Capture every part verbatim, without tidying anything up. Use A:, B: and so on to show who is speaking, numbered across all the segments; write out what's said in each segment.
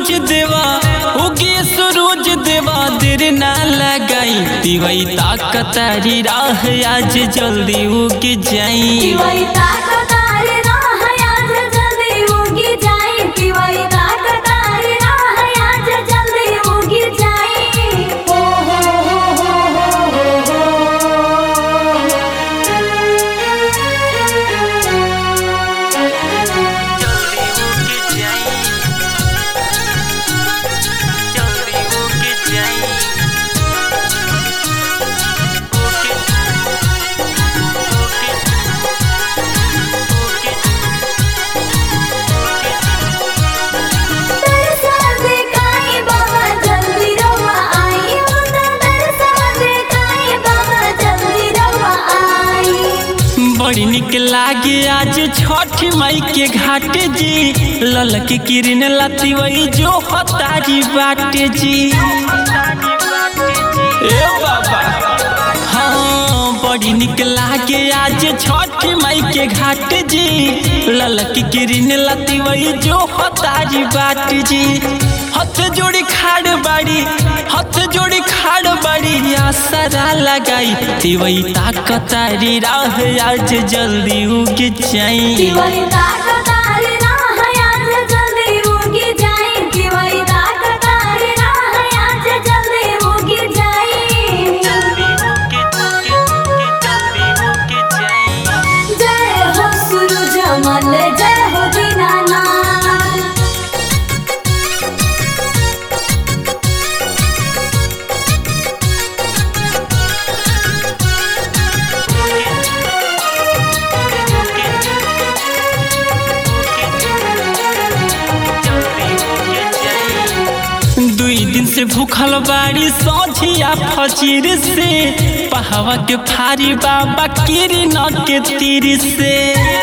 A: सूरज देवा उगे सूरज देवा देर ना लगाई दिवाई ताकतारी राह आज जल्दी उग जाई
B: दिवाई ताकतारी राह आज जल्दी उग जाई दिवाई ताकतारी राह आज जल्दी उग जाई ओ हो हो हो
A: बड़ी निक लागे आज छठ माई के घाट जी ललक किरण लती वही जो हतारी बाटे जी ए बाबा हाँ बड़ी निक लागे आज छठ माई के घाट जी ललक किरण लती वही जो हतारी बाट जी हथ जोड़ी खाड़ बाड़ी हथ जोड़ी खाड़ बाड़ी आसरा लगाई दिवाई ताकतारी राह आज जल्दी उग जाई
B: दिवाई ताकतारी राह आज जल्दी उग जाई दिवाई ताकतारी राह आज जल्दी उग जाई जय हो सूरज मल जय हो दीनानाथ
A: दुई दिन से भूखल बाड़ी सोझिया फजीर से पहावा के फारी बाबा किरण के तीर से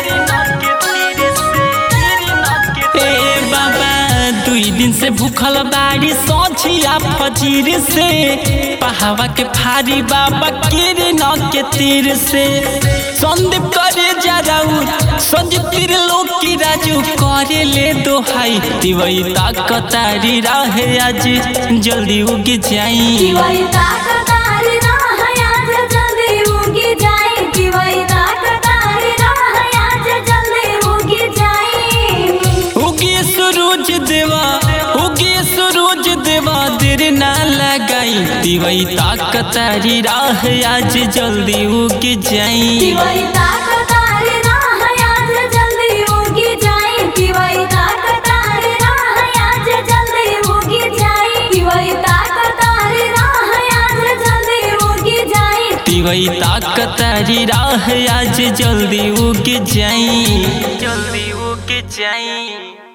A: ए बाबा दुई दिन से भूखल बाड़ी सोझिया फजीर से पहावा के फारी बाबा किरण के तीर से संदीप करे जराऊ संजीव तीर लोकी राजू करे ले दोहाई दिवाई ताकतारी राह आज जल्दी उग जाई
B: दिवाई ताकतारी राह आज जल्दी उग जाई दिवाई ताकतारी राह आज जल्दी उग जाई
A: उगे सूरज देवा उगे सूरज देवा देर ना लगाई दिवाई ताकतारी राह आज जल्दी उग जाई
B: दिवाई ताकतारी राह आज जल्दी उग जाई दिवाई ताकतारी राह आज जल्दी उग जाई दिवाई ताकतारी राह आज जल्दी उग जाई
A: दिवाई ताकतारी राह आज जल्दी उग जाई जल्दी उग जाई।